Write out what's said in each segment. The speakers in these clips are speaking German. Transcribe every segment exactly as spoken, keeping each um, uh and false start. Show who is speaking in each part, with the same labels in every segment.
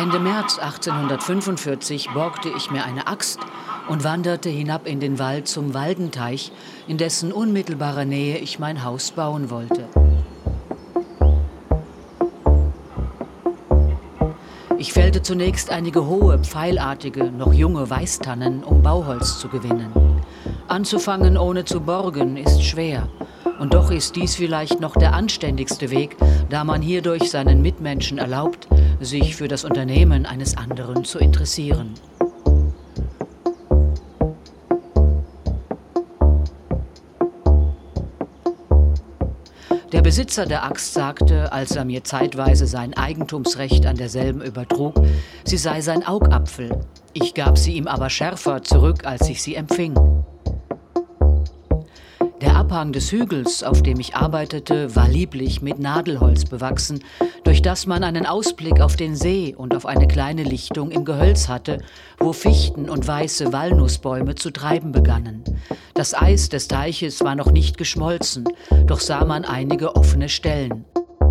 Speaker 1: Ende März achtzehnhundertfünfundvierzig borgte ich mir eine Axt und wanderte hinab in den Wald zum Waldenteich, in dessen unmittelbarer Nähe ich mein Haus bauen wollte. Ich fällte zunächst einige hohe, pfeilartige, noch junge Weißtannen, um Bauholz zu gewinnen. Anzufangen ohne zu borgen ist schwer. Und doch ist dies vielleicht noch der anständigste Weg, da man hierdurch seinen Mitmenschen erlaubt, sich für das Unternehmen eines anderen zu interessieren. Der Besitzer der Axt sagte, als er mir zeitweise sein Eigentumsrecht an derselben übertrug, sie sei sein Augapfel. Ich gab sie ihm aber schärfer zurück, als ich sie empfing. Der Abhang des Hügels, auf dem ich arbeitete, war lieblich mit Nadelholz bewachsen, durch das man einen Ausblick auf den See und auf eine kleine Lichtung im Gehölz hatte, wo Fichten und weiße Walnussbäume zu treiben begannen. Das Eis des Teiches war noch nicht geschmolzen, doch sah man einige offene Stellen.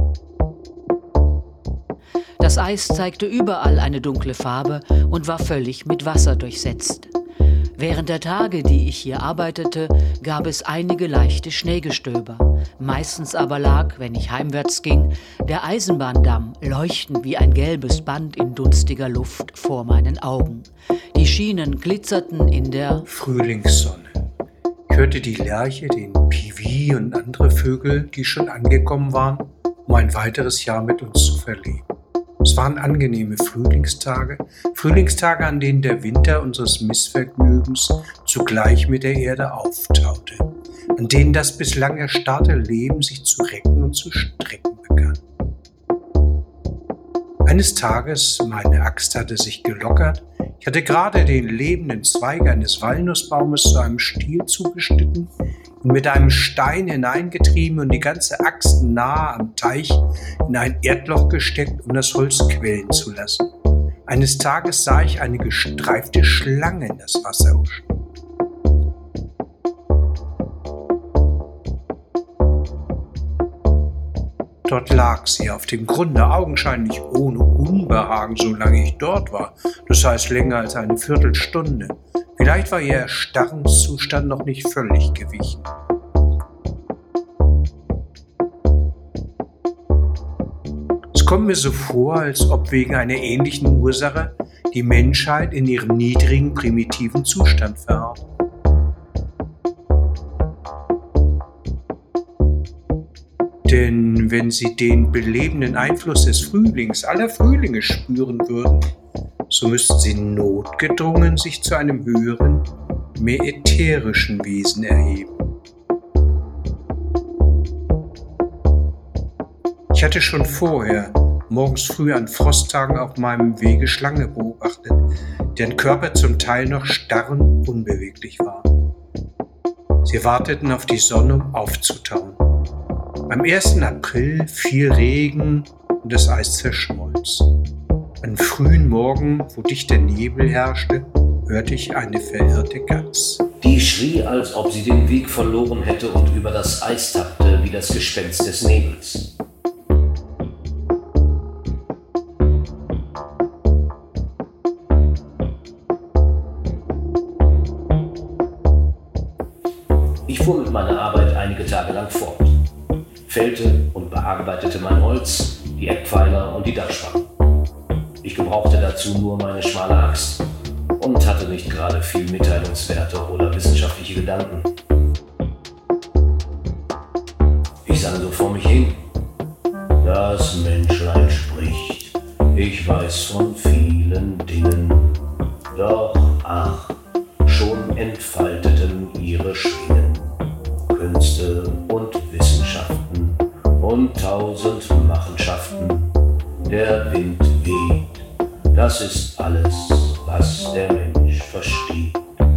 Speaker 1: Das Eis zeigte überall eine dunkle Farbe und war völlig mit Wasser durchsetzt. Während der Tage, die ich hier arbeitete, gab es einige leichte Schneegestöber. Meistens aber lag, wenn ich heimwärts ging, der Eisenbahndamm leuchtend wie ein gelbes Band in dunstiger Luft vor meinen Augen. Die Schienen glitzerten in der
Speaker 2: Frühlingssonne. Ich hörte die Lerche, den Piwi und andere Vögel, die schon angekommen waren, um ein weiteres Jahr mit uns zu verleben. Es waren angenehme Frühlingstage, Frühlingstage, an denen der Winter unseres Missvergnügens zugleich mit der Erde auftaute, an denen das bislang erstarrte Leben sich zu recken und zu strecken begann. Eines Tages, meine Axt hatte sich gelockert, ich hatte gerade den lebenden Zweig eines Walnussbaumes zu einem Stiel zugeschnitten, ihn mit einem Stein hineingetrieben und die ganze Axt nahe am Teich in ein Erdloch gesteckt, um das Holz quellen zu lassen. Eines Tages sah ich eine gestreifte Schlange in das Wasser huschen. Dort lag sie auf dem Grunde, augenscheinlich ohne Unbehagen, solange ich dort war. Das heißt länger als eine Viertelstunde. Vielleicht war ihr Erstarrungszustand noch nicht völlig gewichen. Es kommt mir so vor, als ob wegen einer ähnlichen Ursache die Menschheit in ihrem niedrigen, primitiven Zustand verharrt. Denn wenn sie den belebenden Einfluss des Frühlings, aller Frühlinge spüren würden, so müssten sie notgedrungen sich zu einem höheren, mehr ätherischen Wesen erheben. Ich hatte schon vorher, morgens früh an Frosttagen auf meinem Wege Schlange beobachtet, deren Körper zum Teil noch starr und unbeweglich war. Sie warteten auf die Sonne, um aufzutauen. Am ersten April fiel Regen und das Eis zerschmolz. Am frühen Morgen, wo dichter Nebel herrschte, hörte ich eine verirrte Gans.
Speaker 3: Die schrie, als ob sie den Weg verloren hätte und über das Eis tappte wie das Gespenst des Nebels. Ich fuhr mit meiner Arbeit einige Tage lang fort, fällte und bearbeitete mein Holz, die Eckpfeiler und die Dachsparren. Ich gebrauchte dazu nur meine schmale Axt und hatte nicht gerade viel Mitteilungswerte oder wissenschaftliche Gedanken. Ich sang so vor mich hin. Das Menschlein spricht, ich weiß von vielen Dingen, doch ach, schon entfalteten ihre Schwingen, Künste und Wissenschaften und tausend Machenschaften. Der Wind weht, das ist alles, was der Mensch versteht.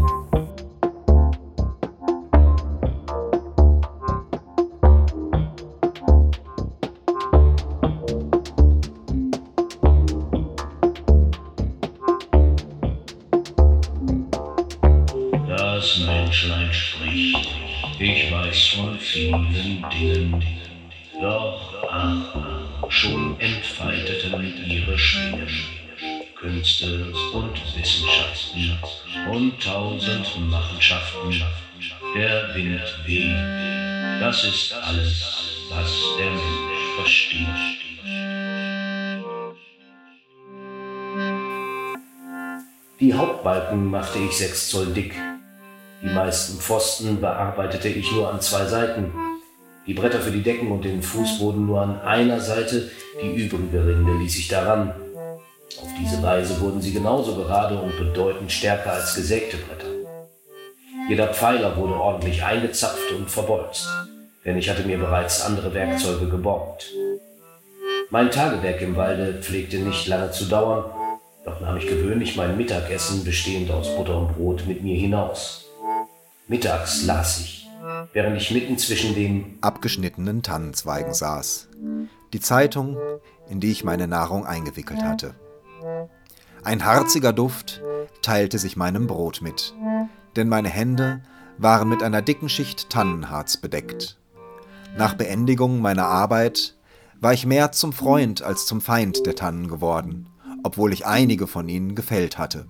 Speaker 3: Das Menschlein spricht, ich weiß von vielen Dingen, doch ach, schon entfalteten ihre Schwingen, Künste und Wissenschaften und tausend Machenschaften. Der Wind weht, das ist alles, was der Mensch versteht. Die Hauptbalken machte ich sechs Zoll dick. Die meisten Pfosten bearbeitete ich nur an zwei Seiten. Die Bretter für die Decken und den Fußboden nur an einer Seite, die übrige Rinde ließ ich daran. Auf diese Weise wurden sie genauso gerade und bedeutend stärker als gesägte Bretter. Jeder Pfeiler wurde ordentlich eingezapft und verbolzt, denn ich hatte mir bereits andere Werkzeuge geborgt. Mein Tagewerk im Walde pflegte nicht lange zu dauern, doch nahm ich gewöhnlich mein Mittagessen, bestehend aus Butter und Brot, mit mir hinaus. Mittags las ich, während ich mitten zwischen den
Speaker 4: abgeschnittenen Tannenzweigen saß. Die Zeitung, in die ich meine Nahrung eingewickelt hatte. Ein harziger Duft teilte sich meinem Brot mit, denn meine Hände waren mit einer dicken Schicht Tannenharz bedeckt. Nach Beendigung meiner Arbeit war ich mehr zum Freund als zum Feind der Tannen geworden, obwohl ich einige von ihnen gefällt hatte.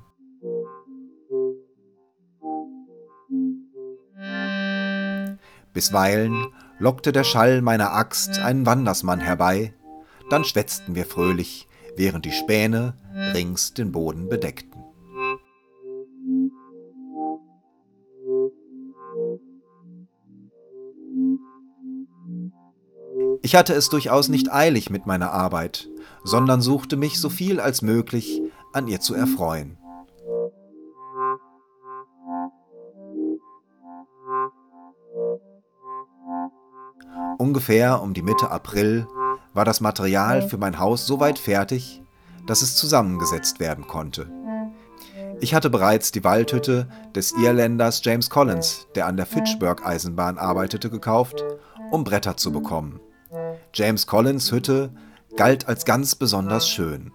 Speaker 4: Bisweilen lockte der Schall meiner Axt einen Wandersmann herbei, dann schwätzten wir fröhlich, während die Späne rings den Boden bedeckten. Ich hatte es durchaus nicht eilig mit meiner Arbeit, sondern suchte mich so viel als möglich an ihr zu erfreuen. Ungefähr um die Mitte April war das Material für mein Haus so weit fertig, dass es zusammengesetzt werden konnte. Ich hatte bereits die Waldhütte des Irländers James Collins, der an der Fitchburg-Eisenbahn arbeitete, gekauft, um Bretter zu bekommen. James Collins' Hütte galt als ganz besonders schön.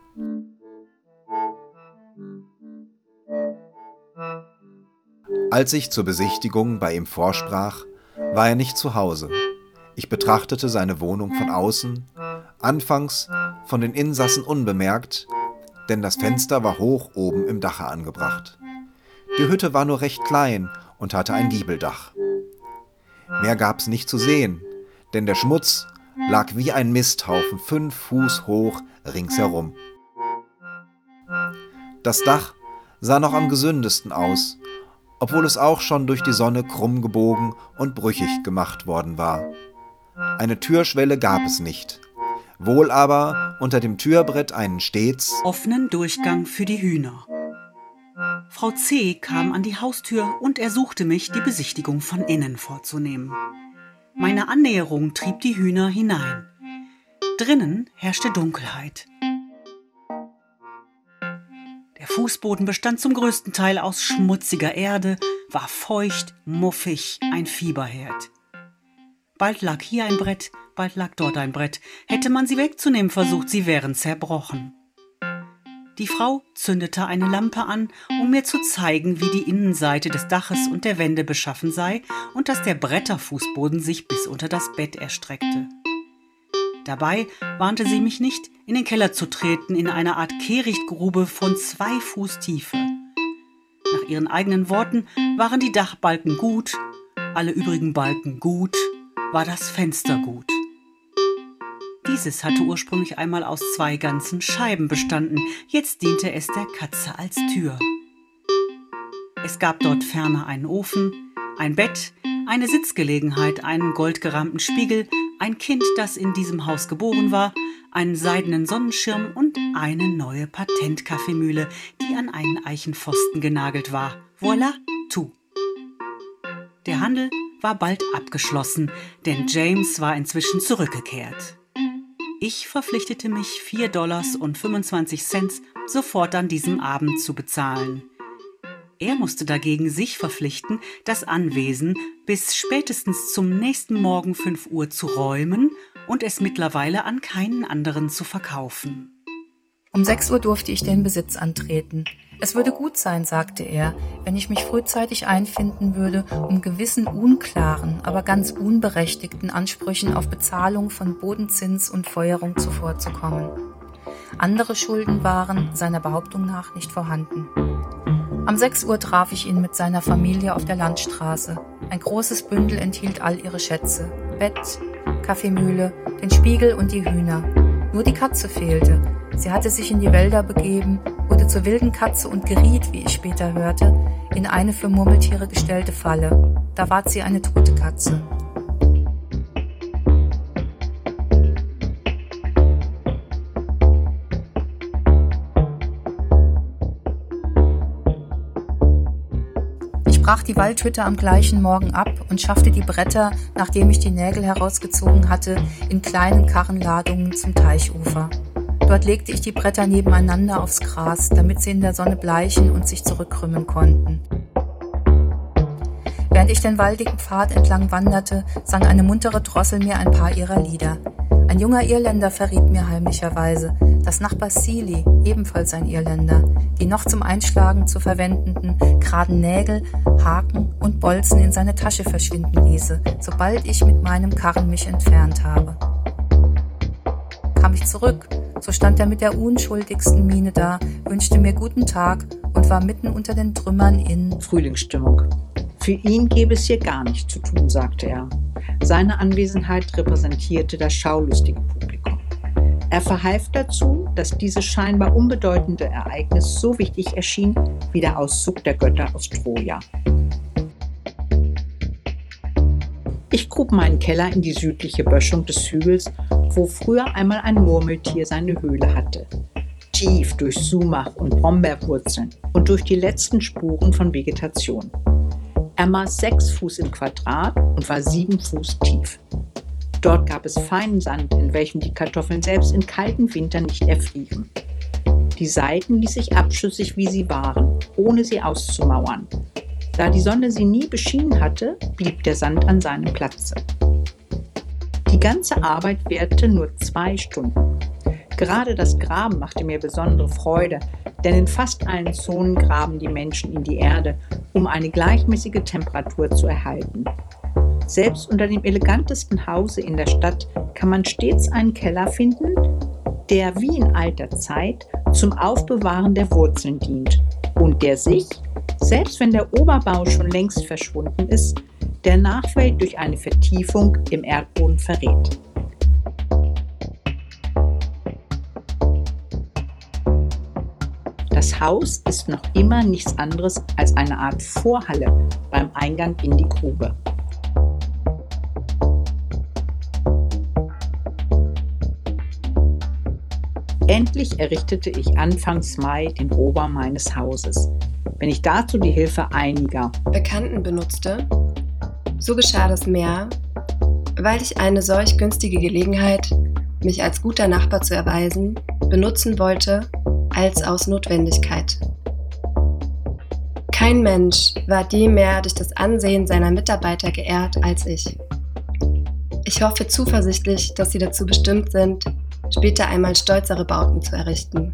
Speaker 4: Als ich zur Besichtigung bei ihm vorsprach, war er nicht zu Hause. Ich betrachtete seine Wohnung von außen, anfangs von den Insassen unbemerkt, denn das Fenster war hoch oben im Dache angebracht. Die Hütte war nur recht klein und hatte ein Giebeldach. Mehr gab's nicht zu sehen, denn der Schmutz lag wie ein Misthaufen fünf Fuß hoch ringsherum. Das Dach sah noch am gesündesten aus, obwohl es auch schon durch die Sonne krumm gebogen und brüchig gemacht worden war. Eine Türschwelle gab es nicht, wohl aber unter dem Türbrett einen stets
Speaker 5: offenen Durchgang für die Hühner. Frau C. kam an die Haustür und ersuchte mich, die Besichtigung von innen vorzunehmen. Meine Annäherung trieb die Hühner hinein. Drinnen herrschte Dunkelheit. Der Fußboden bestand zum größten Teil aus schmutziger Erde, war feucht, muffig, ein Fieberherd. Bald lag hier ein Brett, bald lag dort ein Brett. Hätte man sie wegzunehmen versucht, sie wären zerbrochen. Die Frau zündete eine Lampe an, um mir zu zeigen, wie die Innenseite des Daches und der Wände beschaffen sei und dass der Bretterfußboden sich bis unter das Bett erstreckte. Dabei warnte sie mich nicht, in den Keller zu treten, in eine Art Kehrichtgrube von zwei Fuß Tiefe. Nach ihren eigenen Worten waren die Dachbalken gut, alle übrigen Balken gut, war das Fenster gut. Dieses hatte ursprünglich einmal aus zwei ganzen Scheiben bestanden, jetzt diente es der Katze als Tür. Es gab dort ferner einen Ofen, ein Bett, eine Sitzgelegenheit, einen goldgerahmten Spiegel, ein Kind, das in diesem Haus geboren war, einen seidenen Sonnenschirm und eine neue Patentkaffeemühle, die an einen Eichenpfosten genagelt war. Voilà, tout. Der Handel war bald abgeschlossen, denn James war inzwischen zurückgekehrt. Ich verpflichtete mich, vier Dollar und fünfundzwanzig Cent sofort an diesem Abend zu bezahlen. Er musste dagegen sich verpflichten, das Anwesen bis spätestens zum nächsten Morgen fünf Uhr zu räumen und es mittlerweile an keinen anderen zu verkaufen.
Speaker 6: Um sechs Uhr durfte ich den Besitz antreten. Es würde gut sein, sagte er, wenn ich mich frühzeitig einfinden würde, um gewissen unklaren, aber ganz unberechtigten Ansprüchen auf Bezahlung von Bodenzins und Feuerung zuvorzukommen. Andere Schulden waren, seiner Behauptung nach, nicht vorhanden. Um sechs Uhr traf ich ihn mit seiner Familie auf der Landstraße. Ein großes Bündel enthielt all ihre Schätze. Bett, Kaffeemühle, den Spiegel und die Hühner. Nur die Katze fehlte. Sie hatte sich in die Wälder begeben, wurde zur wilden Katze und geriet, wie ich später hörte, in eine für Murmeltiere gestellte Falle. Da ward sie eine tote Katze. Ich brach die Waldhütte am gleichen Morgen ab und schaffte die Bretter, nachdem ich die Nägel herausgezogen hatte, in kleinen Karrenladungen zum Teichufer. Dort legte ich die Bretter nebeneinander aufs Gras, damit sie in der Sonne bleichen und sich zurückkrümmen konnten. Während ich den waldigen Pfad entlang wanderte, sang eine muntere Drossel mir ein paar ihrer Lieder. Ein junger Irländer verriet mir heimlicherweise, dass Nachbar Seeley, ebenfalls ein Irländer, die noch zum Einschlagen zu verwendenden geraden Nägel, Haken und Bolzen in seine Tasche verschwinden ließe, sobald ich mit meinem Karren mich entfernt habe. Kam ich zurück, so stand er mit der unschuldigsten Miene da, wünschte mir guten Tag und war mitten unter den Trümmern in
Speaker 7: Frühlingsstimmung. Für ihn gäbe es hier gar nichts zu tun, sagte er. Seine Anwesenheit repräsentierte das schaulustige Publikum. Er verhalf dazu, dass dieses scheinbar unbedeutende Ereignis so wichtig erschien wie der Auszug der Götter aus Troja. Ich grub meinen Keller in die südliche Böschung des Hügels, wo früher einmal ein Murmeltier seine Höhle hatte. Tief durch Sumach und Brombeerwurzeln und durch die letzten Spuren von Vegetation. Er maß sechs Fuß im Quadrat und war sieben Fuß tief. Dort gab es feinen Sand, in welchem die Kartoffeln selbst in kalten Wintern nicht erfrieren. Die Seiten ließ ich abschüssig, wie sie waren, ohne sie auszumauern. Da die Sonne sie nie beschienen hatte, blieb der Sand an seinem Platze. Die ganze Arbeit währte nur zwei Stunden. Gerade das Graben machte mir besondere Freude, denn in fast allen Zonen graben die Menschen in die Erde, um eine gleichmäßige Temperatur zu erhalten. Selbst unter dem elegantesten Hause in der Stadt kann man stets einen Keller finden, der wie in alter Zeit zum Aufbewahren der Wurzeln dient und der sich, selbst wenn der Oberbau schon längst verschwunden ist, der Nachwelt durch eine Vertiefung im Erdboden verrät. Das Haus ist noch immer nichts anderes als eine Art Vorhalle beim Eingang in die Grube. Endlich errichtete ich Anfangs Mai den Rohbau meines Hauses, wenn ich dazu die Hilfe einiger
Speaker 8: Bekannten benutzte. So geschah das mehr, weil ich eine solch günstige Gelegenheit, mich als guter Nachbar zu erweisen, benutzen wollte, als aus Notwendigkeit. Kein Mensch ward je mehr durch das Ansehen seiner Mitarbeiter geehrt als ich. Ich hoffe zuversichtlich, dass sie dazu bestimmt sind, später einmal stolzere Bauten zu errichten.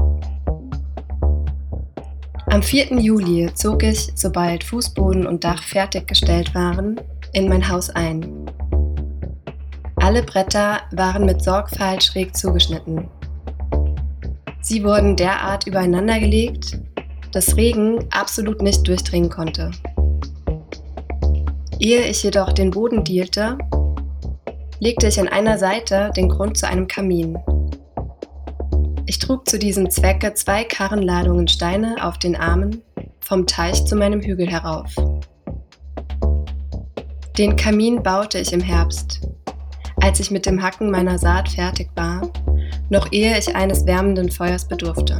Speaker 8: Am vierten Juli zog ich, sobald Fußboden und Dach fertiggestellt waren, in mein Haus ein. Alle Bretter waren mit Sorgfalt schräg zugeschnitten. Sie wurden derart übereinander gelegt, dass Regen absolut nicht durchdringen konnte. Ehe ich jedoch den Boden dielte, legte ich an einer Seite den Grund zu einem Kamin. Ich trug zu diesem Zwecke zwei Karrenladungen Steine auf den Armen vom Teich zu meinem Hügel herauf. Den Kamin baute ich im Herbst, als ich mit dem Hacken meiner Saat fertig war, noch ehe ich eines wärmenden Feuers bedurfte.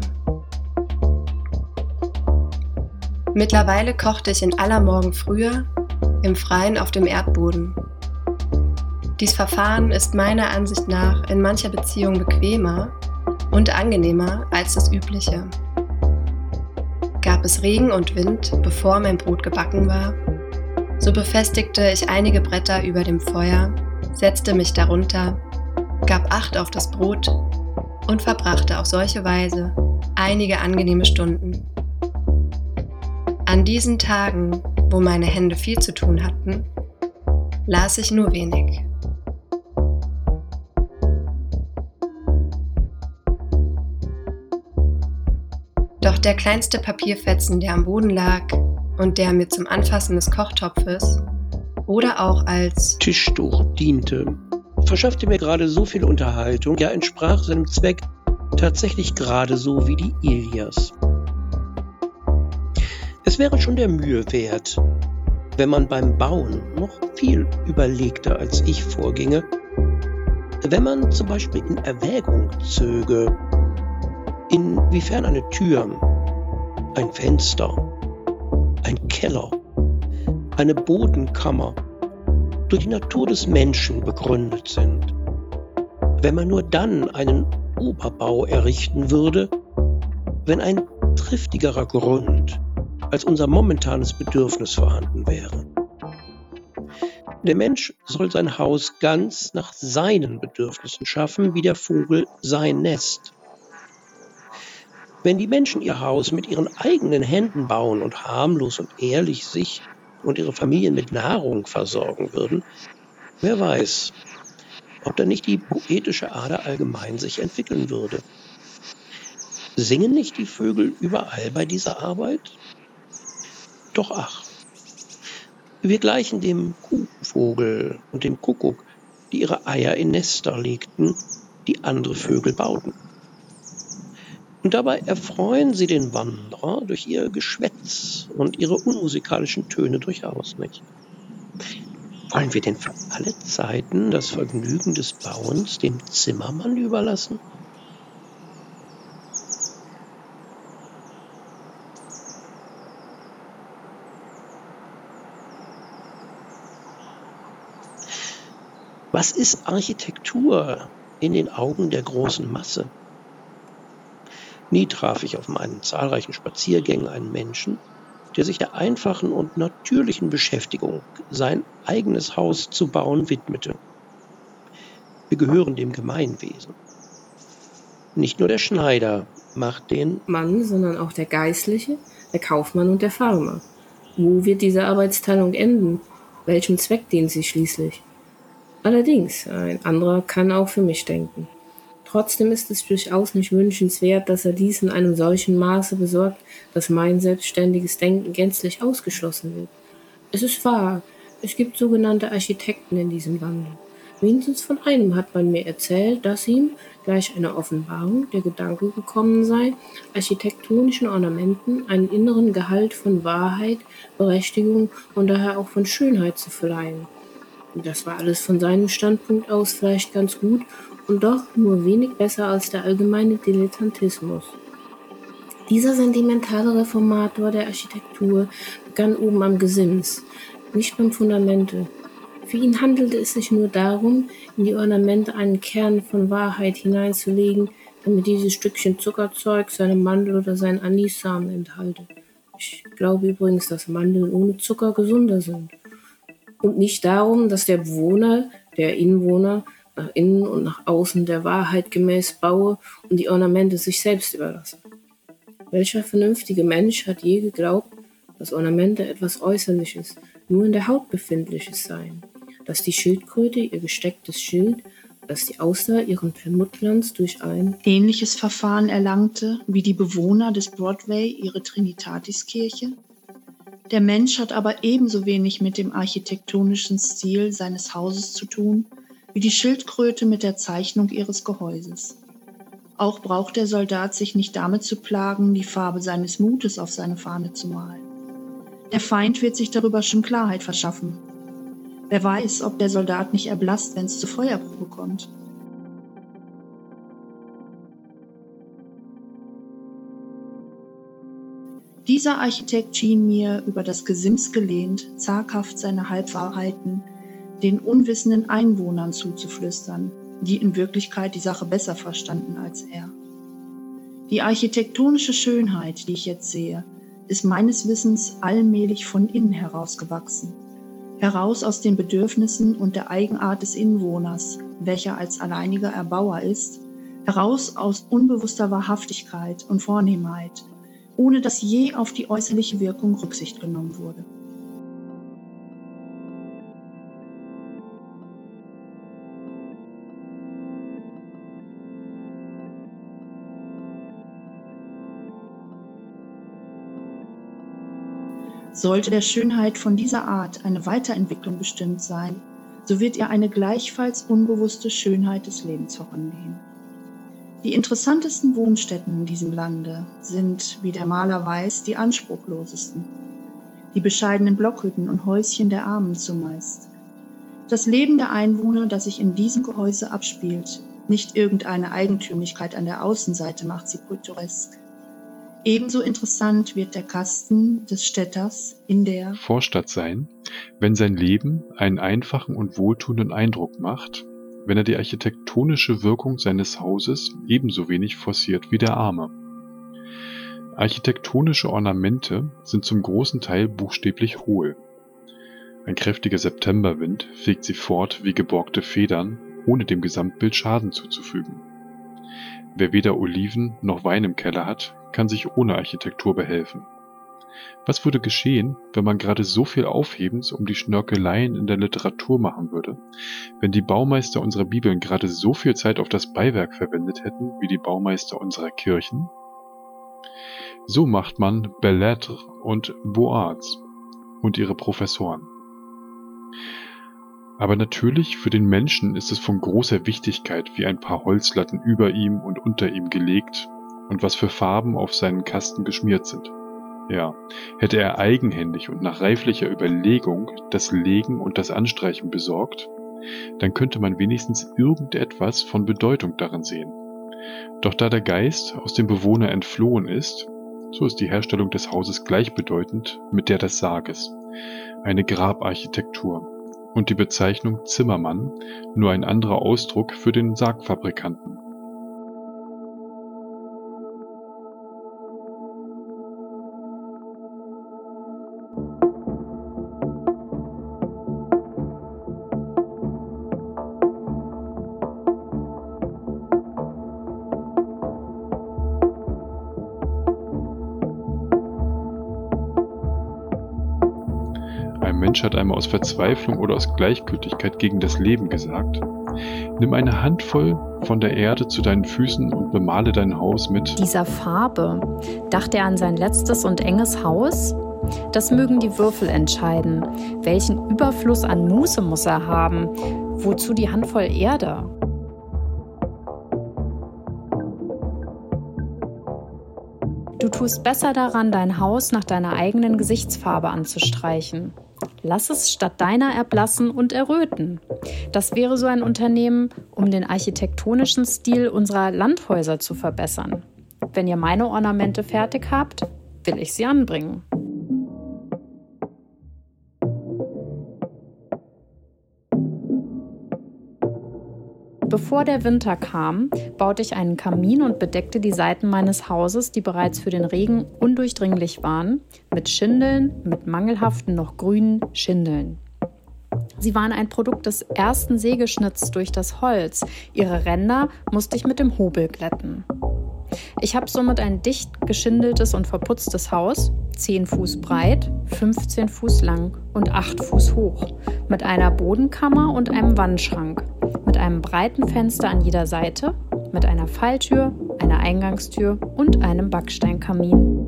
Speaker 8: Mittlerweile kochte ich in aller Morgenfrühe im Freien auf dem Erdboden. Dies Verfahren ist meiner Ansicht nach in mancher Beziehung bequemer und angenehmer als das übliche. Gab es Regen und Wind, bevor mein Brot gebacken war, so befestigte ich einige Bretter über dem Feuer, setzte mich darunter, gab Acht auf das Brot und verbrachte auf solche Weise einige angenehme Stunden. An diesen Tagen, wo meine Hände viel zu tun hatten, las ich nur wenig. Doch der kleinste Papierfetzen, der am Boden lag und der mir zum Anfassen des Kochtopfes oder auch als
Speaker 9: Tischtuch diente, verschaffte mir gerade so viel Unterhaltung, ja entsprach seinem Zweck tatsächlich gerade so wie die Ilias. Es wäre schon der Mühe wert, wenn man beim Bauen noch viel überlegter als ich vorginge, wenn man zum Beispiel in Erwägung zöge, inwiefern eine Tür, ein Fenster, ein Keller, eine Bodenkammer durch die Natur des Menschen begründet sind. Wenn man nur dann einen Oberbau errichten würde, wenn ein triftigerer Grund als unser momentanes Bedürfnis vorhanden wäre. Der Mensch soll sein Haus ganz nach seinen Bedürfnissen schaffen, wie der Vogel sein Nest. Wenn die Menschen ihr Haus mit ihren eigenen Händen bauen und harmlos und ehrlich sich und ihre Familien mit Nahrung versorgen würden, wer weiß, ob da nicht die poetische Ader allgemein sich entwickeln würde. Singen nicht die Vögel überall bei dieser Arbeit? Doch ach, wir gleichen dem Kuhvogel und dem Kuckuck, die ihre Eier in Nester legten, die andere Vögel bauten. Und dabei erfreuen sie den Wanderer durch ihr Geschwätz und ihre unmusikalischen Töne durchaus nicht. Wollen wir denn für alle Zeiten das Vergnügen des Bauens dem Zimmermann überlassen? Was ist Architektur in den Augen der großen Masse? Nie traf ich auf meinen zahlreichen Spaziergängen einen Menschen, der sich der einfachen und natürlichen Beschäftigung, sein eigenes Haus zu bauen, widmete. Wir gehören dem Gemeinwesen. Nicht nur der Schneider macht den
Speaker 10: Mann, sondern auch der Geistliche, der Kaufmann und der Farmer. Wo wird diese Arbeitsteilung enden? Welchem Zweck dient sie schließlich? Allerdings, ein anderer kann auch für mich denken. Trotzdem ist es durchaus nicht wünschenswert, dass er dies in einem solchen Maße besorgt, dass mein selbstständiges Denken gänzlich ausgeschlossen wird. Es ist wahr, es gibt sogenannte Architekten in diesem Lande. Wenigstens von einem hat man mir erzählt, dass ihm, gleich einer Offenbarung, der Gedanke gekommen sei, architektonischen Ornamenten einen inneren Gehalt von Wahrheit, Berechtigung und daher auch von Schönheit zu verleihen. Das war alles von seinem Standpunkt aus vielleicht ganz gut und doch nur wenig besser als der allgemeine Dilettantismus. Dieser sentimentale Reformator der Architektur begann oben am Gesims, nicht beim Fundamente. Für ihn handelte es sich nur darum, in die Ornamente einen Kern von Wahrheit hineinzulegen, damit dieses Stückchen Zuckerzeug seine Mandel oder seinen Anissamen enthalte. Ich glaube übrigens, dass Mandeln ohne Zucker gesünder sind. Und nicht darum, dass der Bewohner, der Inwohner, nach innen und nach außen der Wahrheit gemäß baue und die Ornamente sich selbst überlasse. Welcher vernünftige Mensch hat je geglaubt, dass Ornamente etwas Äußerliches, nur in der Haut befindliches seien, dass die Schildkröte ihr gestecktes Schild, dass die Auster ihren Perlmuttglanz durch ein
Speaker 11: ähnliches Verfahren erlangte wie die Bewohner des Broadway ihre Trinitatiskirche? Der Mensch hat aber ebenso wenig mit dem architektonischen Stil seines Hauses zu tun, wie die Schildkröte mit der Zeichnung ihres Gehäuses. Auch braucht der Soldat sich nicht damit zu plagen, die Farbe seines Mutes auf seine Fahne zu malen. Der Feind wird sich darüber schon Klarheit verschaffen. Wer weiß, ob der Soldat nicht erblasst, wenn es zur Feuerprobe kommt. Dieser Architekt schien mir, über das Gesims gelehnt, zaghaft seine Halbwahrheiten den unwissenden Einwohnern zuzuflüstern, die in Wirklichkeit die Sache besser verstanden als er. Die architektonische Schönheit, die ich jetzt sehe, ist meines Wissens allmählich von innen herausgewachsen, heraus aus den Bedürfnissen und der Eigenart des Inwohners, welcher als alleiniger Erbauer ist, heraus aus unbewusster Wahrhaftigkeit und Vornehmheit, ohne dass je auf die äußerliche Wirkung Rücksicht genommen wurde. Sollte der Schönheit von dieser Art eine Weiterentwicklung bestimmt sein, so wird ihr eine gleichfalls unbewusste Schönheit des Lebens vorangehen. Die interessantesten Wohnstätten in diesem Lande sind, wie der Maler weiß, die anspruchlosesten. Die bescheidenen Blockhütten und Häuschen der Armen zumeist. Das Leben der Einwohner, das sich in diesem Gehäuse abspielt, nicht irgendeine Eigentümlichkeit an der Außenseite macht sie pittoresk. Ebenso interessant wird der Kasten des Städters in der
Speaker 12: Vorstadt sein, wenn sein Leben einen einfachen und wohltuenden Eindruck macht, wenn er die architektonische Wirkung seines Hauses ebenso wenig forciert wie der Arme. Architektonische Ornamente sind zum großen Teil buchstäblich hohl. Ein kräftiger Septemberwind fegt sie fort wie geborgte Federn, ohne dem Gesamtbild Schaden zuzufügen. Wer weder Oliven noch Wein im Keller hat, kann sich ohne Architektur behelfen. Was würde geschehen, wenn man gerade so viel Aufhebens um die Schnörkeleien in der Literatur machen würde, wenn die Baumeister unserer Bibeln gerade so viel Zeit auf das Beiwerk verwendet hätten wie die Baumeister unserer Kirchen? So macht man Belles-Lettres und Beaux-Arts und ihre Professoren. Aber natürlich für den Menschen ist es von großer Wichtigkeit, wie ein paar Holzlatten über ihm und unter ihm gelegt und was für Farben auf seinen Kasten geschmiert sind. Ja, hätte er eigenhändig und nach reiflicher Überlegung das Legen und das Anstreichen besorgt, dann könnte man wenigstens irgendetwas von Bedeutung darin sehen. Doch da der Geist aus dem Bewohner entflohen ist, so ist die Herstellung des Hauses gleichbedeutend mit der des Sarges, eine Grabarchitektur, und die Bezeichnung Zimmermann nur ein anderer Ausdruck für den Sargfabrikanten. Ein Mensch hat einmal aus Verzweiflung oder aus Gleichgültigkeit gegen das Leben gesagt: Nimm eine Handvoll von der Erde zu deinen Füßen und bemale dein Haus mit
Speaker 13: dieser Farbe. Dachte er an sein letztes und enges Haus? Das mögen die Würfel entscheiden. Welchen Überfluss an Muße muss er haben? Wozu die Handvoll Erde? Du tust besser daran, dein Haus nach deiner eigenen Gesichtsfarbe anzustreichen. Lass es statt deiner erblassen und erröten. Das wäre so ein Unternehmen, um den architektonischen Stil unserer Landhäuser zu verbessern. Wenn ihr meine Ornamente fertig habt, will ich sie anbringen. Bevor der Winter kam, baute ich einen Kamin und bedeckte die Seiten meines Hauses, die bereits für den Regen undurchdringlich waren, mit Schindeln, mit mangelhaften, noch grünen Schindeln. Sie waren ein Produkt des ersten Sägeschnitts durch das Holz. Ihre Ränder musste ich mit dem Hobel glätten. Ich habe somit ein dicht geschindeltes und verputztes Haus, zehn Fuß breit, fünfzehn Fuß lang und acht Fuß hoch, mit einer Bodenkammer und einem Wandschrank, mit einem breiten Fenster an jeder Seite, mit einer Falltür, einer Eingangstür und einem Backsteinkamin.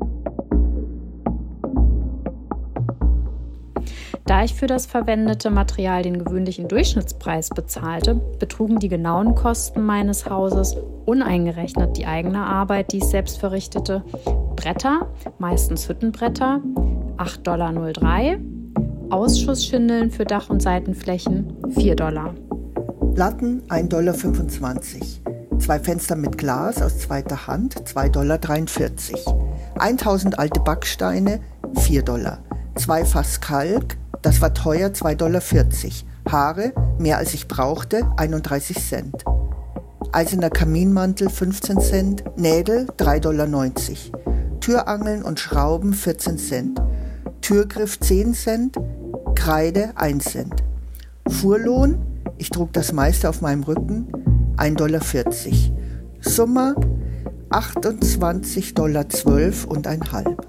Speaker 13: Da ich für das verwendete Material den gewöhnlichen Durchschnittspreis bezahlte, betrugen die genauen Kosten meines Hauses, uneingerechnet die eigene Arbeit, die ich selbst verrichtete, Bretter, meistens Hüttenbretter, acht Komma null drei Dollar, Ausschussschindeln für Dach- und Seitenflächen, vier Dollar.
Speaker 14: Platten ein Komma fünfundzwanzig Dollar, zwei Fenster mit Glas aus zweiter Hand, zwei Komma dreiundvierzig Dollar, tausend alte Backsteine, vier Dollar, zwei Fass Kalk, das war teuer, zwei Komma vierzig Dollar, Haare, mehr als ich brauchte, einunddreißig Cent. Eiserner Kaminmantel, fünfzehn Cent, Nägel, drei Komma neunzig Dollar, Türangeln und Schrauben, vierzehn Cent, Türgriff, zehn Cent, Kreide, ein Cent. Fuhrlohn, ich trug das meiste auf meinem Rücken, ein Komma vierzig Dollar. Summe, achtundzwanzig Komma zwölf Dollar und ein halb.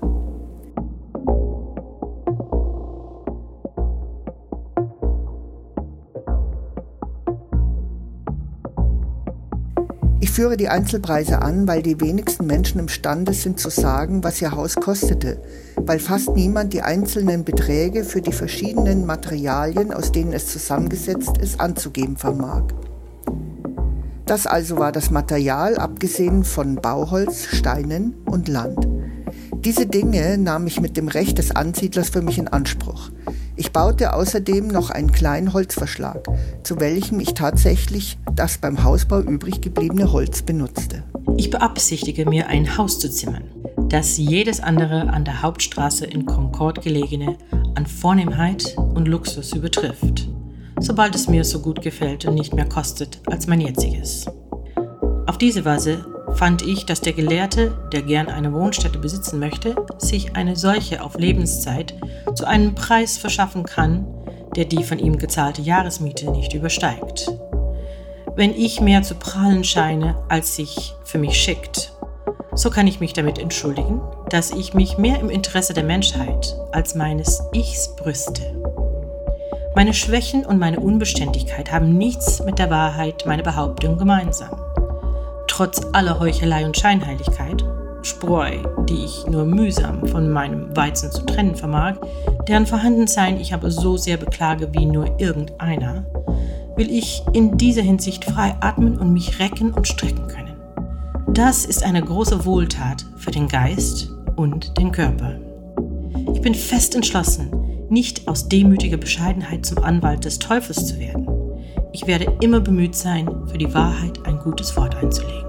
Speaker 14: Ich Ich führe die Einzelpreise an, weil die wenigsten Menschen imstande sind zu sagen, was ihr Haus kostete, weil fast niemand die einzelnen Beträge für die verschiedenen Materialien, aus denen es zusammengesetzt ist, anzugeben vermag. Das also war das Material, abgesehen von Bauholz, Steinen und Land. Diese Dinge nahm ich mit dem Recht des Ansiedlers für mich in Anspruch. Ich baute außerdem noch einen kleinen Holzverschlag, zu welchem ich tatsächlich das beim Hausbau übrig gebliebene Holz benutzte.
Speaker 15: Ich beabsichtige mir, ein Haus zu zimmern, das jedes andere an der Hauptstraße in Concord gelegene an Vornehmheit und Luxus übertrifft, sobald es mir so gut gefällt und nicht mehr kostet als mein jetziges. Auf diese Weise fand ich, dass der Gelehrte, der gern eine Wohnstätte besitzen möchte, sich eine solche auf Lebenszeit zu einem Preis verschaffen kann, der die von ihm gezahlte Jahresmiete nicht übersteigt. Wenn ich mehr zu prahlen scheine, als sich für mich schickt, so kann ich mich damit entschuldigen, dass ich mich mehr im Interesse der Menschheit als meines Ichs brüste. Meine Schwächen und meine Unbeständigkeit haben nichts mit der Wahrheit meiner Behauptung gemeinsam. Trotz aller Heuchelei und Scheinheiligkeit, Spreu, die ich nur mühsam von meinem Weizen zu trennen vermag, deren Vorhandensein ich aber so sehr beklage wie nur irgendeiner, will ich in dieser Hinsicht frei atmen und mich recken und strecken können. Das ist eine große Wohltat für den Geist und den Körper. Ich bin fest entschlossen, nicht aus demütiger Bescheidenheit zum Anwalt des Teufels zu werden. Ich werde immer bemüht sein, für die Wahrheit ein gutes Wort einzulegen.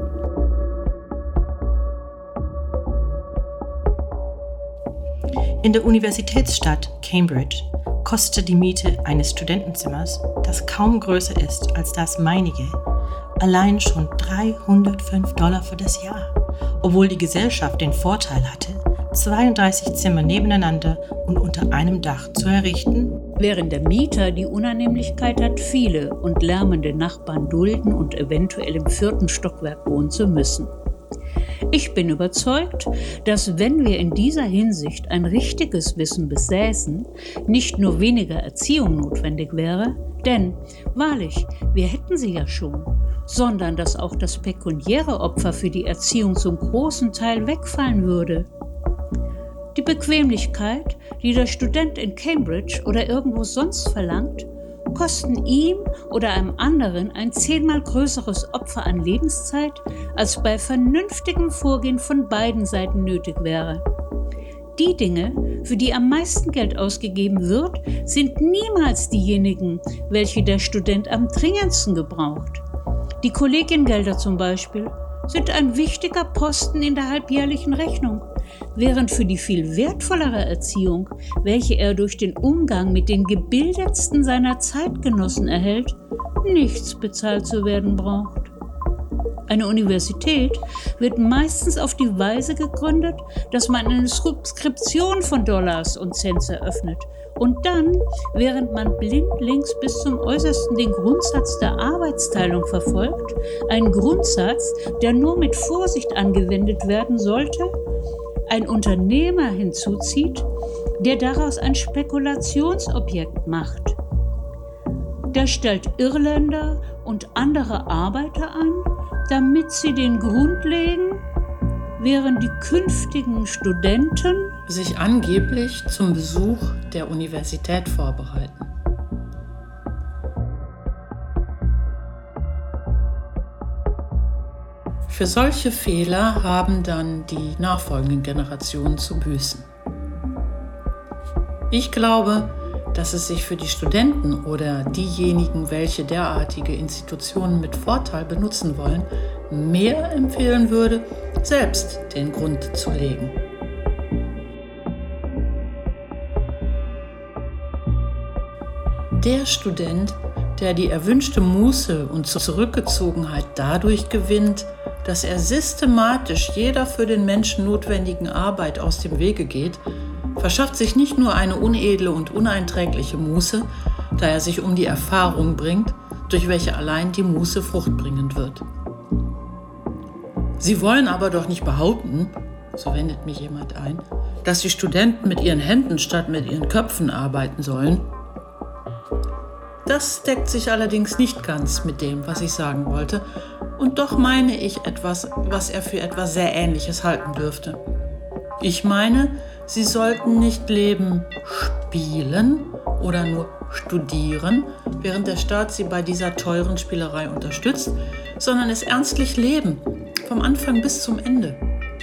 Speaker 15: In der Universitätsstadt Cambridge kostet die Miete eines Studentenzimmers, das kaum größer ist als das meinige, allein schon dreihundertfünf Dollar für das Jahr, obwohl die Gesellschaft den Vorteil hatte, zweiunddreißig Zimmer nebeneinander und unter einem Dach zu errichten,
Speaker 1: während der Mieter die Unannehmlichkeit hat, viele und lärmende Nachbarn dulden und eventuell im vierten Stockwerk wohnen zu müssen. Ich bin überzeugt, dass wenn wir in dieser Hinsicht ein richtiges Wissen besäßen, nicht nur weniger Erziehung notwendig wäre, denn, wahrlich, wir hätten sie ja schon, sondern dass auch das pekuniäre Opfer für die Erziehung zum großen Teil wegfallen würde. Die Bequemlichkeit, die der Student in Cambridge oder irgendwo sonst verlangt, kosten ihm oder einem anderen ein zehnmal größeres Opfer an Lebenszeit, als bei vernünftigem Vorgehen von beiden Seiten nötig wäre. Die Dinge, für die am meisten Geld ausgegeben wird, sind niemals diejenigen, welche der Student am dringendsten gebraucht. Die Kollegiengelder zum Beispiel sind ein wichtiger Posten in der halbjährlichen Rechnung, während für die viel wertvollere Erziehung, welche er durch den Umgang mit den gebildetsten seiner Zeitgenossen erhält, nichts bezahlt zu werden braucht. Eine Universität wird meistens auf die Weise gegründet, dass man eine Subskription von Dollars und Cents eröffnet und dann, während man blindlings bis zum Äußersten den Grundsatz der Arbeitsteilung verfolgt, einen Grundsatz, der nur mit Vorsicht angewendet werden sollte, ein Unternehmer hinzuzieht, der daraus ein Spekulationsobjekt macht. Der stellt Irländer und andere Arbeiter an, damit sie den Grund legen, während die künftigen Studenten
Speaker 15: sich angeblich zum Besuch der Universität vorbereiten. Für solche Fehler haben dann die nachfolgenden Generationen zu büßen. Ich glaube, dass es sich für die Studenten oder diejenigen, welche derartige Institutionen mit Vorteil benutzen wollen, mehr empfehlen würde, selbst den Grund zu legen. Der Student, der die erwünschte Muße und Zurückgezogenheit dadurch gewinnt, dass er systematisch jeder für den Menschen notwendigen Arbeit aus dem Wege geht, verschafft sich nicht nur eine unedle und uneinträgliche Muße, da er sich um die Erfahrung bringt, durch welche allein die Muße fruchtbringend wird. Sie wollen aber doch nicht behaupten, so wendet mich jemand ein, dass die Studenten mit ihren Händen statt mit ihren Köpfen arbeiten sollen. Das deckt sich allerdings nicht ganz mit dem, was ich sagen wollte,
Speaker 16: Und doch meine ich etwas, was er für etwas sehr Ähnliches halten dürfte. Ich meine, sie sollten nicht Leben spielen oder nur studieren, während der Staat sie bei dieser teuren Spielerei unterstützt, sondern es ernstlich leben, vom Anfang bis zum Ende.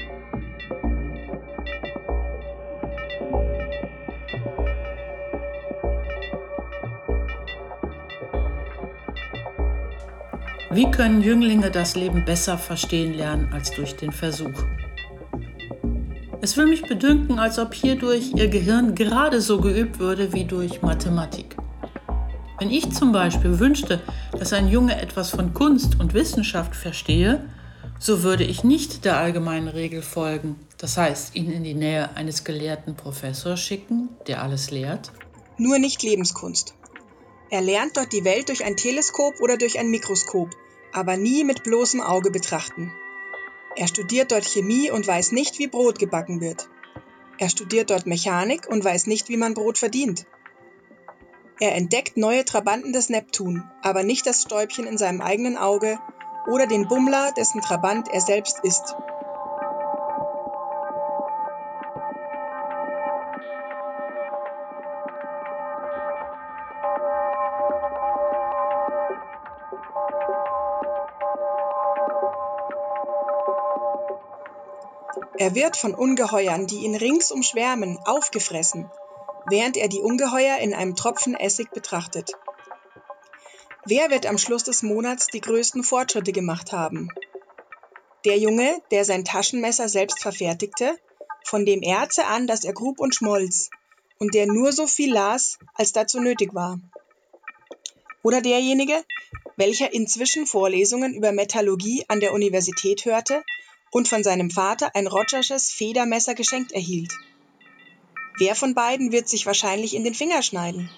Speaker 16: Wie können Jünglinge das Leben besser verstehen lernen als durch den Versuch? Es will mich bedünken, als ob hierdurch ihr Gehirn gerade so geübt würde wie durch Mathematik. Wenn ich zum Beispiel wünschte, dass ein Junge etwas von Kunst und Wissenschaft verstehe, so würde ich nicht der allgemeinen Regel folgen, das heißt, ihn in die Nähe eines gelehrten Professors schicken, der alles lehrt.
Speaker 17: Nur nicht Lebenskunst. Er lernt dort die Welt durch ein Teleskop oder durch ein Mikroskop, aber nie mit bloßem Auge betrachten. Er studiert dort Chemie und weiß nicht, wie Brot gebacken wird. Er studiert dort Mechanik und weiß nicht, wie man Brot verdient. Er entdeckt neue Trabanten des Neptun, aber nicht das Stäubchen in seinem eigenen Auge oder den Bummler, dessen Trabant er selbst ist. Er wird von Ungeheuern, die ihn rings umschwärmen, aufgefressen, während er die Ungeheuer in einem Tropfen Essig betrachtet. Wer wird am Schluss des Monats die größten Fortschritte gemacht haben? Der Junge, der sein Taschenmesser selbst verfertigte, von dem Erze an, dass er grub und schmolz, und der nur so viel las, als dazu nötig war. Oder derjenige, welcher inzwischen Vorlesungen über Metallurgie an der Universität hörte und von seinem Vater ein Rogersches Federmesser geschenkt erhielt. Wer von beiden wird sich wahrscheinlich in den Finger schneiden?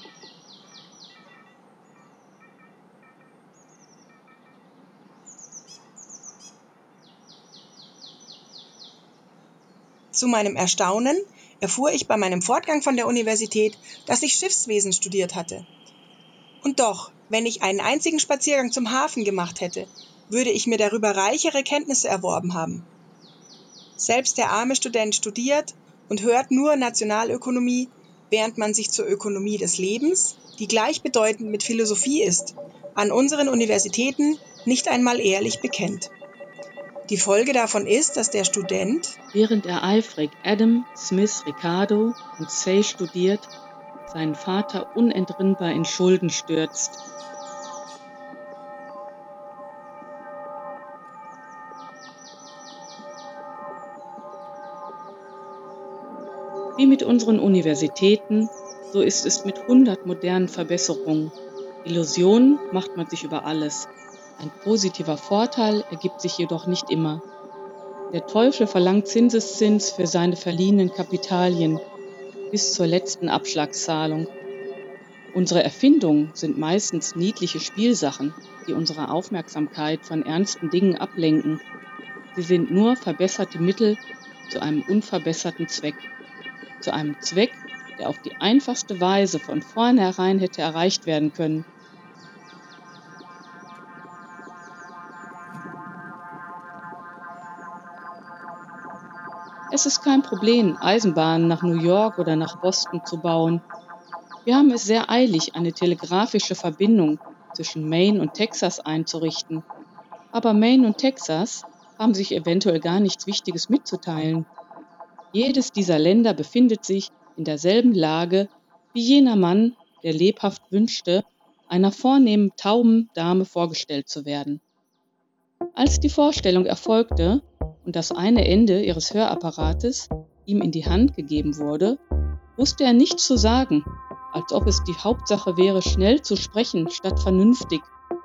Speaker 17: Zu meinem Erstaunen erfuhr ich bei meinem Fortgang von der Universität, dass ich Schiffswesen studiert hatte. Und doch, wenn ich einen einzigen Spaziergang zum Hafen gemacht hätte, würde ich mir darüber reichere Kenntnisse erworben haben. Selbst der arme Student studiert und hört nur Nationalökonomie, während man sich zur Ökonomie des Lebens, die gleichbedeutend mit Philosophie ist, an unseren Universitäten nicht einmal ehrlich bekennt. Die Folge davon ist, dass der Student,
Speaker 1: während er eifrig Adam, Smith, Ricardo und Say studiert, seinen Vater unentrinnbar in Schulden stürzt. Wie mit unseren Universitäten, so ist es mit hundert modernen Verbesserungen. Illusionen macht man sich über alles. Ein positiver Vorteil ergibt sich jedoch nicht immer. Der Teufel verlangt Zinseszins für seine verliehenen Kapitalien bis zur letzten Abschlagszahlung. Unsere Erfindungen sind meistens niedliche Spielsachen, die unsere Aufmerksamkeit von ernsten Dingen ablenken. Sie sind nur verbesserte Mittel zu einem unverbesserten Zweck. Zu einem Zweck, der auf die einfachste Weise von vornherein hätte erreicht werden können. Es ist kein Problem, Eisenbahnen nach New York oder nach Boston zu bauen. Wir haben es sehr eilig, eine telegrafische Verbindung zwischen Maine und Texas einzurichten. Aber Maine und Texas haben sich eventuell gar nichts Wichtiges mitzuteilen. Jedes dieser Länder befindet sich in derselben Lage wie jener Mann, der lebhaft wünschte, einer vornehmen tauben Dame vorgestellt zu werden. Als die Vorstellung erfolgte und das eine Ende ihres Hörapparates ihm in die Hand gegeben wurde, wusste er nichts zu sagen, als ob es die Hauptsache wäre, schnell zu sprechen statt vernünftig.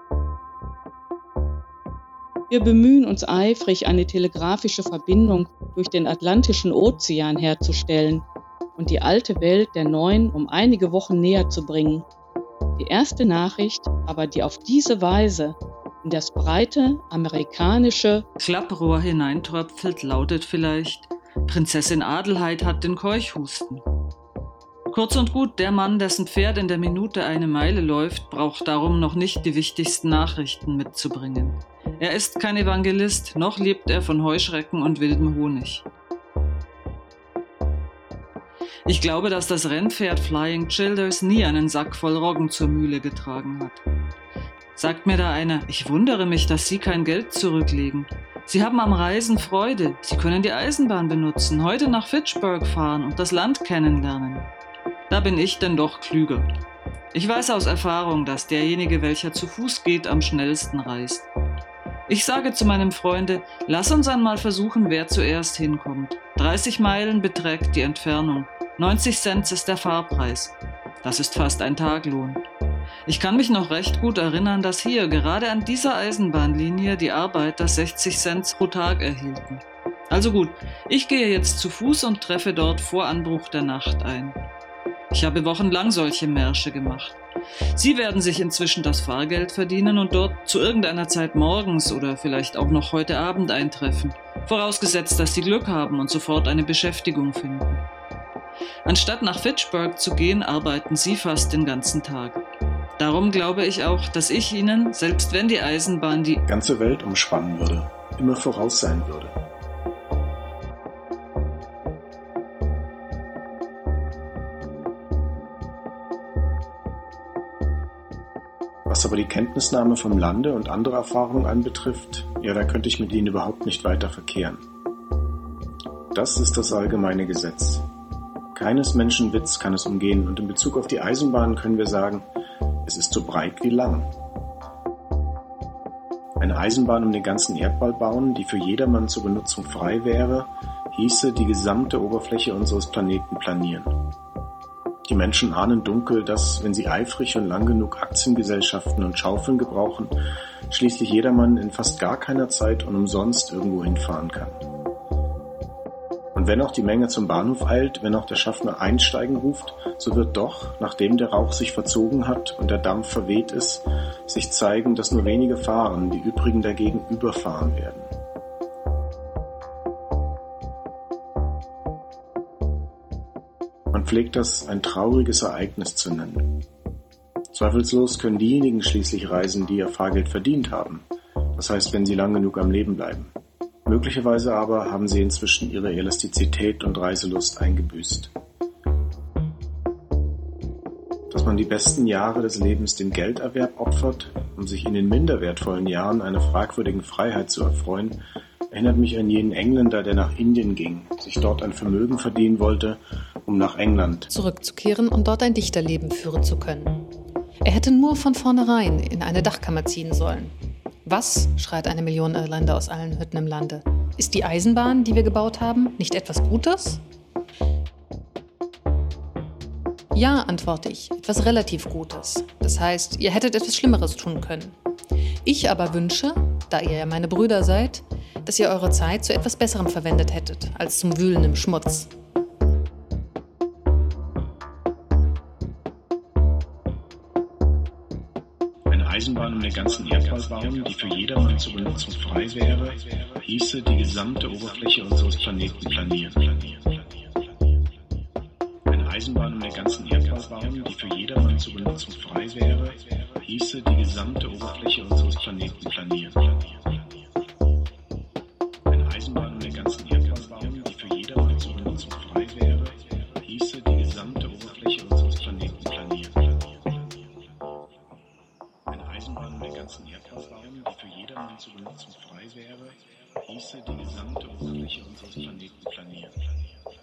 Speaker 1: Wir bemühen uns eifrig, eine telegrafische Verbindung durch den Atlantischen Ozean herzustellen und die alte Welt der Neuen um einige Wochen näher zu bringen. Die erste Nachricht, aber die auf diese Weise in das breite amerikanische
Speaker 18: Klapprohr hineintröpfelt, lautet vielleicht: Prinzessin Adelheid hat den Keuchhusten. Kurz und gut, der Mann, dessen Pferd in der Minute eine Meile läuft, braucht darum noch nicht die wichtigsten Nachrichten mitzubringen. Er ist kein Evangelist, noch lebt er von Heuschrecken und wildem Honig. Ich glaube, dass das Rennpferd Flying Childers nie einen Sack voll Roggen zur Mühle getragen hat. Sagt mir da einer, ich wundere mich, dass Sie kein Geld zurücklegen. Sie haben am Reisen Freude, Sie können die Eisenbahn benutzen, heute nach Fitchburg fahren und das Land kennenlernen. Da bin ich denn doch klüger. Ich weiß aus Erfahrung, dass derjenige, welcher zu Fuß geht, am schnellsten reist. Ich sage zu meinem Freunde, lass uns einmal versuchen, wer zuerst hinkommt. dreißig Meilen beträgt die Entfernung, neunzig Cent ist der Fahrpreis. Das ist fast ein Taglohn. Ich kann mich noch recht gut erinnern, dass hier, gerade an dieser Eisenbahnlinie, die Arbeiter sechzig Cent pro Tag erhielten. Also gut, ich gehe jetzt zu Fuß und treffe dort vor Anbruch der Nacht ein. Ich habe wochenlang solche Märsche gemacht. Sie werden sich inzwischen das Fahrgeld verdienen und dort zu irgendeiner Zeit morgens oder vielleicht auch noch heute Abend eintreffen, vorausgesetzt, dass Sie Glück haben und sofort eine Beschäftigung finden. Anstatt nach Fitchburg zu gehen, arbeiten Sie fast den ganzen Tag. Darum glaube ich auch, dass ich Ihnen, selbst wenn die Eisenbahn die
Speaker 19: ganze Welt umspannen würde, immer voraus sein würde. Was aber die Kenntnisnahme vom Lande und andere Erfahrungen anbetrifft, ja, da könnte ich mit Ihnen überhaupt nicht weiter verkehren. Das ist das allgemeine Gesetz. Keines Menschen Witz kann es umgehen, und in Bezug auf die Eisenbahn können wir sagen, es ist so breit wie lang. Eine Eisenbahn um den ganzen Erdball bauen, die für jedermann zur Benutzung frei wäre, hieße die gesamte Oberfläche unseres Planeten planieren. Die Menschen ahnen dunkel, dass, wenn sie eifrig und lang genug Aktiengesellschaften und Schaufeln gebrauchen, schließlich jedermann in fast gar keiner Zeit und umsonst irgendwo hinfahren kann. Und wenn auch die Menge zum Bahnhof eilt, wenn auch der Schaffner einsteigen ruft, so wird doch, nachdem der Rauch sich verzogen hat und der Dampf verweht ist, sich zeigen, dass nur wenige fahren, die übrigen dagegen überfahren werden. Man pflegt das ein trauriges Ereignis zu nennen. Zweifellos können diejenigen schließlich reisen, die ihr Fahrgeld verdient haben, das heißt, wenn sie lang genug am Leben bleiben. Möglicherweise aber haben sie inzwischen ihre Elastizität und Reiselust eingebüßt. Dass man die besten Jahre des Lebens dem Gelderwerb opfert, um sich in den minder wertvollen Jahren einer fragwürdigen Freiheit zu erfreuen, erinnert mich an jenen Engländer, der nach Indien ging, sich dort ein Vermögen verdienen wollte, um nach England
Speaker 20: zurückzukehren und dort ein Dichterleben führen zu können. Er hätte nur von vornherein in eine Dachkammer ziehen sollen. Was, schreit eine Million Irländer aus allen Hütten im Lande, ist die Eisenbahn, die wir gebaut haben, nicht etwas Gutes? Ja, antworte ich, etwas relativ Gutes. Das heißt, ihr hättet etwas Schlimmeres tun können. Ich aber wünsche, da ihr ja meine Brüder seid, dass ihr eure Zeit zu etwas Besserem verwendet hättet, als zum Wühlen im Schmutz.
Speaker 19: Eisenbahn um den ganzen Erdball bauen, die für jedermann zur Benutzung frei wäre, hieße die gesamte Oberfläche unseres Planeten planieren. Eine Eisenbahn um den ganzen Erdball bauen, die für jedermann zur Benutzung frei wäre, hieße die gesamte Oberfläche unseres Planeten planieren. Eine Eisenbahn um den ganzen Erdball bauen, die für jedermann zur Benutzung frei wäre, hieße die gesamte Oberfläche unseres Planeten planieren. Eisenbahn um den ganzen Erdball bauen, die für jedermann zur Benutzung frei wäre, hieße die gesamte Oberfläche unseres Planeten planieren.